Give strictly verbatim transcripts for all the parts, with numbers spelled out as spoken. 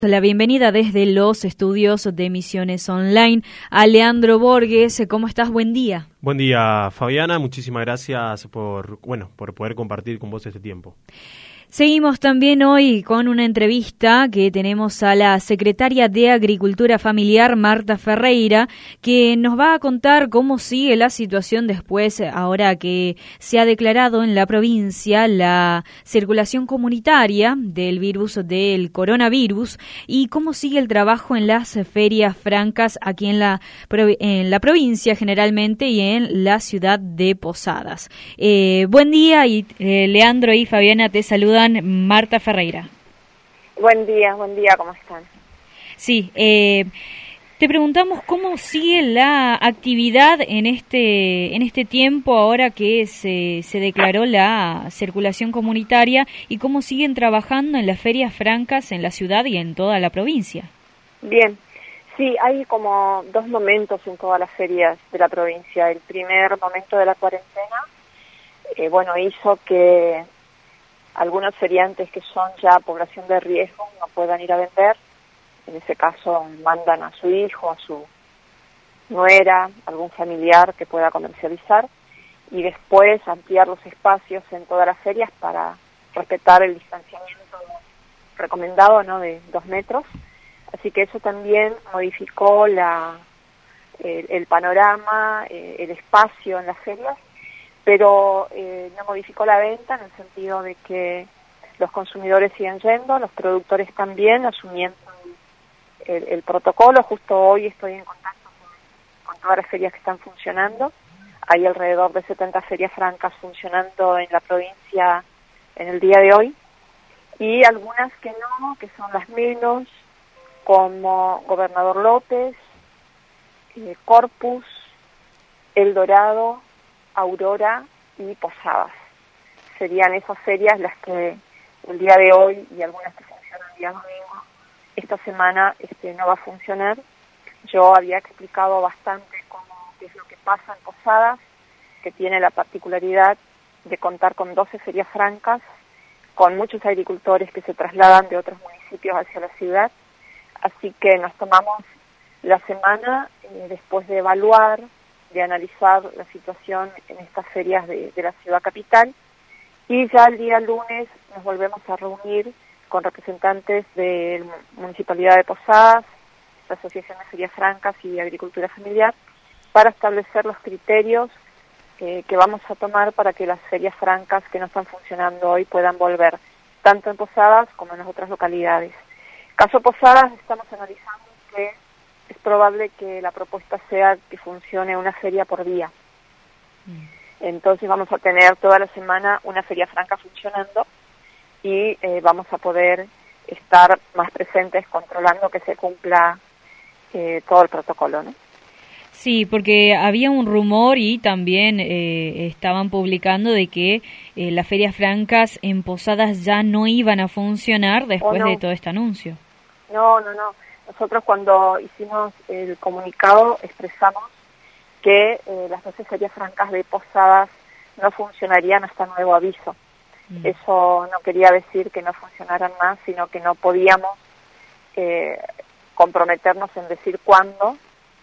La bienvenida desde los estudios de Misiones Online a Leandro Borges. ¿Cómo estás? Buen día. Buen día, Fabiana. Muchísimas gracias por, bueno, por poder compartir con vos este tiempo. Seguimos también hoy con una entrevista que tenemos a la secretaria de Agricultura Familiar, Marta Ferreira, que nos va a contar cómo sigue la situación después, ahora que se ha declarado en la provincia la circulación comunitaria del virus del coronavirus y cómo sigue el trabajo en las ferias francas aquí en la, en la provincia generalmente y en la ciudad de Posadas. Eh, buen día y eh, Leandro y Fabiana te saludan. Marta Ferreira. Buen día, buen día, ¿cómo están? Sí, eh, te preguntamos cómo sigue la actividad en este en este tiempo ahora que se, se declaró la circulación comunitaria y cómo siguen trabajando en las ferias francas en la ciudad y en toda la provincia. Bien, sí, hay como dos momentos en todas las ferias de la provincia. El primer momento de la cuarentena, eh, bueno, hizo que algunos feriantes que son ya población de riesgo no puedan ir a vender. En ese caso mandan a su hijo, a su nuera, algún familiar que pueda comercializar y después ampliar los espacios en todas las ferias para respetar el distanciamiento recomendado, ¿no?, de dos metros. Así que eso también modificó la, el, el panorama, eh, el espacio en las ferias, pero eh, no modificó la venta en el sentido de que los consumidores siguen yendo, los productores también, asumiendo el, el protocolo. Justo hoy estoy en contacto con, con todas las ferias que están funcionando. Hay alrededor de setenta ferias francas funcionando en la provincia en el día de hoy, y algunas que no, que son las menos, como Gobernador López, eh, Corpus, El Dorado, Aurora y Posadas. Serían esas ferias las que el día de hoy y algunas que funcionan el día domingo, esta semana este, no va a funcionar. Yo había explicado bastante cómo qué es lo que pasa en Posadas, que tiene la particularidad de contar con doce ferias francas, con muchos agricultores que se trasladan de otros municipios hacia la ciudad. Así que nos tomamos la semana eh, después de evaluar, de analizar la situación en estas ferias de, de la ciudad capital, y ya el día lunes nos volvemos a reunir con representantes de la Municipalidad de Posadas, la Asociación de Ferias Francas y Agricultura Familiar, para establecer los criterios eh, que vamos a tomar para que las ferias francas que no están funcionando hoy puedan volver, tanto en Posadas como en las otras localidades. Caso Posadas, estamos analizando que es probable que la propuesta sea que funcione una feria por día. Mm. Entonces vamos a tener toda la semana una feria franca funcionando y eh, vamos a poder estar más presentes controlando que se cumpla eh, todo el protocolo, ¿no? Sí, porque había un rumor y también eh, estaban publicando de que eh, las ferias francas en Posadas ya no iban a funcionar después oh, no. de todo este anuncio. No, no, no. Nosotros cuando hicimos el comunicado expresamos que eh, las doce ferias francas de Posadas no funcionarían hasta nuevo aviso. Mm. Eso no quería decir que no funcionaran más, sino que no podíamos eh, comprometernos en decir cuándo,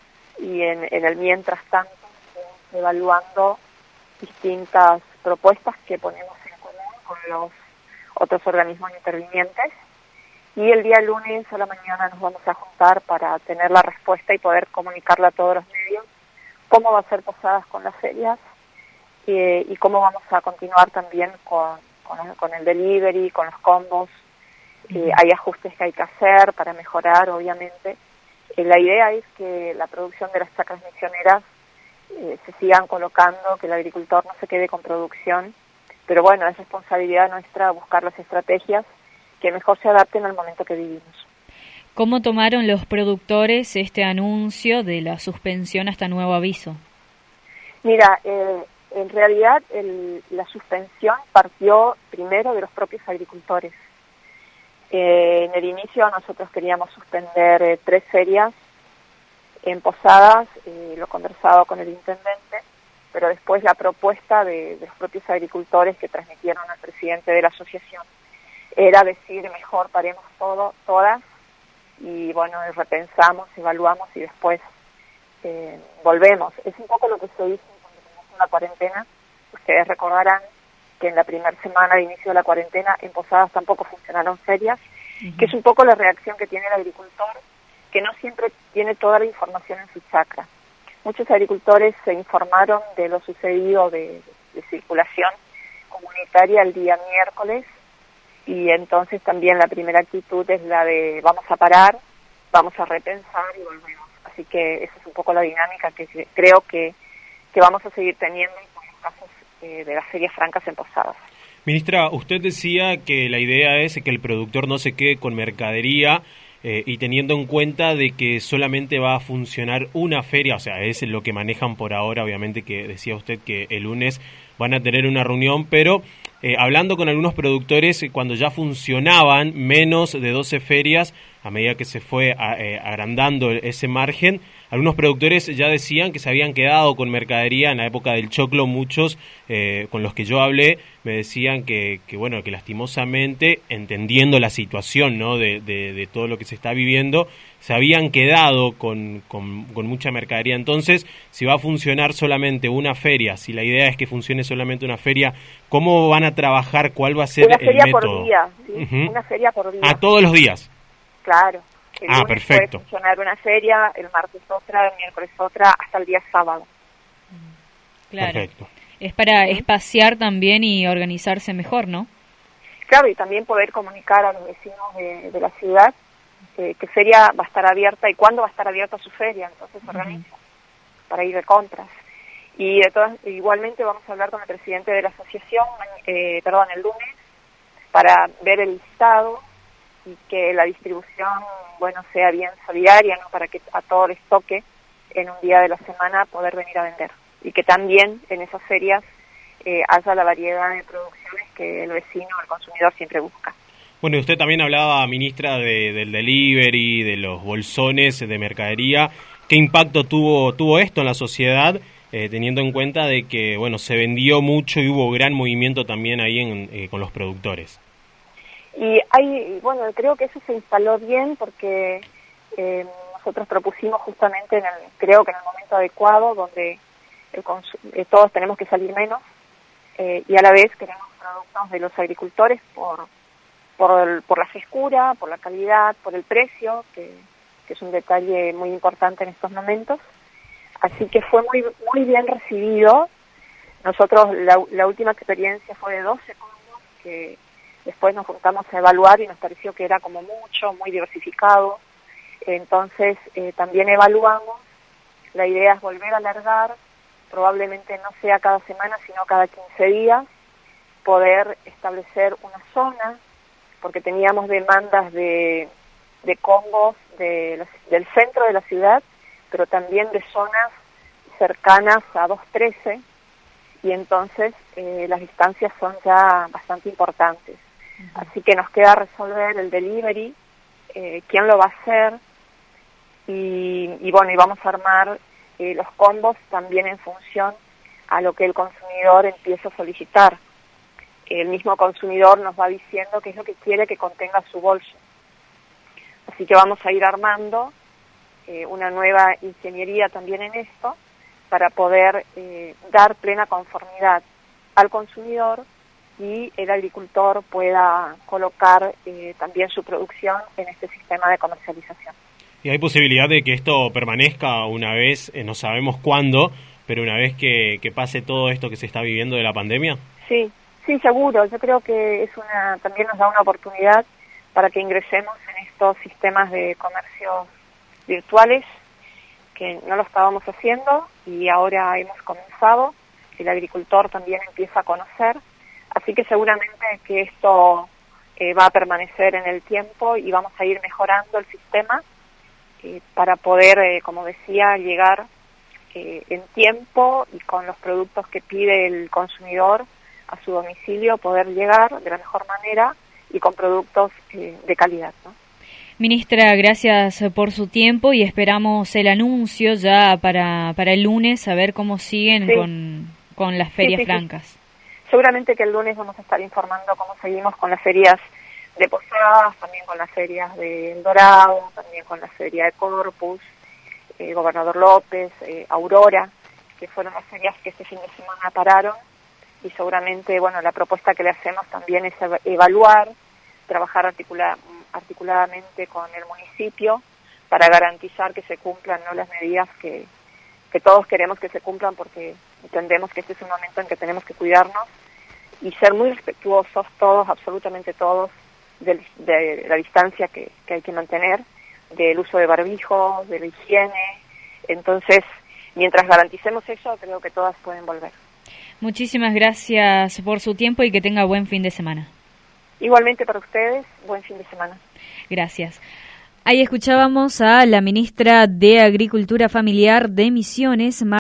y en, en el mientras tanto eh, evaluando distintas propuestas que ponemos en común con los otros organismos intervinientes. Y el día lunes a la mañana nos vamos a juntar para tener la respuesta y poder comunicarla a todos los medios, cómo va a ser Posadas con las ferias eh, y cómo vamos a continuar también con, con, con el delivery, con los combos. Eh, hay ajustes que hay que hacer para mejorar, obviamente. Eh, la idea es que la producción de las chacras misioneras eh, se sigan colocando, que el agricultor no se quede con producción, pero bueno, es responsabilidad nuestra buscar las estrategias que mejor se adapten al momento que vivimos. ¿Cómo tomaron los productores este anuncio de la suspensión hasta nuevo aviso? Mira, eh, en realidad el, la suspensión partió primero de los propios agricultores. Eh, en el inicio nosotros queríamos suspender eh, tres ferias en Posadas, eh, lo conversado con el intendente, pero después la propuesta de, de los propios agricultores que transmitieron al presidente de la asociación era decir, mejor paremos todo, todas, y bueno, repensamos, evaluamos y después eh, volvemos. Es un poco lo que se hizo cuando comenzó la cuarentena. Ustedes recordarán que en la primera semana de inicio de la cuarentena en Posadas tampoco funcionaron ferias, uh-huh. que es un poco la reacción que tiene el agricultor, que no siempre tiene toda la información en su chacra. Muchos agricultores se informaron de lo sucedido de, de circulación comunitaria el día miércoles, y entonces también la primera actitud es la de vamos a parar, vamos a repensar y volvemos. Así que esa es un poco la dinámica que creo que, que vamos a seguir teniendo en los casos eh, de las ferias francas en Posadas. Ministra, usted decía que la idea es que el productor no se quede con mercadería, eh, y teniendo en cuenta de que solamente va a funcionar una feria, o sea, es lo que manejan por ahora, obviamente que decía usted que el lunes van a tener una reunión, pero eh, hablando con algunos productores, cuando ya funcionaban menos de doce ferias, a medida que se fue a, eh, agrandando ese margen, algunos productores ya decían que se habían quedado con mercadería. En la época del choclo, muchos eh, con los que yo hablé me decían que, que bueno, que lastimosamente, entendiendo la situación, ¿no?, de, de, de todo lo que se está viviendo, se habían quedado con, con, con mucha mercadería. Entonces, si va a funcionar solamente una feria, si la idea es que funcione solamente una feria, ¿cómo van a trabajar? ¿Cuál va a ser una el feria método? Por día, ¿sí? Uh-huh. Una feria por día. ¿A todos los días? Claro. El ah, lunes perfecto. puede funcionar una feria, el martes otra, el miércoles otra, hasta el día sábado. Claro. Perfecto. Es para espaciar también y organizarse mejor, ¿no? Claro, y también poder comunicar a los vecinos de, de la ciudad eh, qué feria va a estar abierta y cuándo va a estar abierta su feria. Entonces se organiza uh-huh. para ir de compras. Y de todas, igualmente vamos a hablar con el presidente de la asociación, eh, perdón, el lunes, para ver el listado y que la distribución, bueno, sea bien solidaria, ¿no?, para que a todos les toque en un día de la semana poder venir a vender. Y que también en esas ferias eh, haya la variedad de producciones que el vecino, el consumidor siempre busca. Bueno, y usted también hablaba, ministra, de, del delivery, de los bolsones de mercadería. ¿Qué impacto tuvo tuvo esto en la sociedad, eh, teniendo en cuenta de que, bueno, se vendió mucho y hubo gran movimiento también ahí en, eh, con los productores? Y hay, bueno, creo que eso se instaló bien porque eh, nosotros propusimos justamente, en el, creo que en el momento adecuado, donde el consu- eh, todos tenemos que salir menos eh, y a la vez queremos productos de los agricultores por por, el, por la frescura, por la calidad, por el precio, que, que es un detalle muy importante en estos momentos. Así que fue muy muy bien recibido. Nosotros, la, la última experiencia fue de doce combos que después nos juntamos a evaluar y nos pareció que era como mucho, muy diversificado. Entonces, eh, también evaluamos. La idea es volver a alargar, probablemente no sea cada semana, sino cada quince días, poder establecer una zona, porque teníamos demandas de, de combos de la, del centro de la ciudad, pero también de zonas cercanas a dos trece, y entonces eh, las distancias son ya bastante importantes. Así que nos queda resolver el delivery, eh, quién lo va a hacer, y, y bueno, y vamos a armar eh, los combos también en función a lo que el consumidor empieza a solicitar. El mismo consumidor nos va diciendo qué es lo que quiere que contenga su bolso. Así que vamos a ir armando eh, una nueva ingeniería también en esto para poder eh, dar plena conformidad al consumidor y el agricultor pueda colocar eh, también su producción en este sistema de comercialización. ¿Y hay posibilidad de que esto permanezca una vez, eh, no sabemos cuándo, pero una vez que, que pase todo esto que se está viviendo de la pandemia? Sí, sí, seguro. Yo creo que es una también nos da una oportunidad para que ingresemos en estos sistemas de comercio virtuales, que no lo estábamos haciendo y ahora hemos comenzado. El agricultor también empieza a conocer. Así que seguramente que esto eh, va a permanecer en el tiempo y vamos a ir mejorando el sistema eh, para poder, eh, como decía, llegar eh, en tiempo y con los productos que pide el consumidor a su domicilio, poder llegar de la mejor manera y con productos eh, de calidad, ¿no? Ministra, gracias por su tiempo y esperamos el anuncio ya para, para el lunes, a ver cómo siguen sí. con, con las ferias sí, sí, francas. Sí. Seguramente que el lunes vamos a estar informando cómo seguimos con las ferias de Posadas, también con las ferias de El Dorado, también también con la Feria de Corpus, eh, Gobernador López, eh, Aurora, que fueron las ferias que este fin de semana pararon, y seguramente, bueno, la propuesta que le hacemos también es evaluar, trabajar articula, articuladamente con el municipio para garantizar que se cumplan, ¿no?, las medidas que, que todos queremos que se cumplan, porque entendemos que este es un momento en que tenemos que cuidarnos y ser muy respetuosos todos, absolutamente todos, de, de la distancia que, que hay que mantener, del uso de barbijo, de la higiene. Entonces, mientras garanticemos eso, creo que todas pueden volver. Muchísimas gracias por su tiempo y que tenga buen fin de semana. Igualmente para ustedes, buen fin de semana. Gracias. Ahí escuchábamos a la ministra de Agricultura Familiar de Misiones,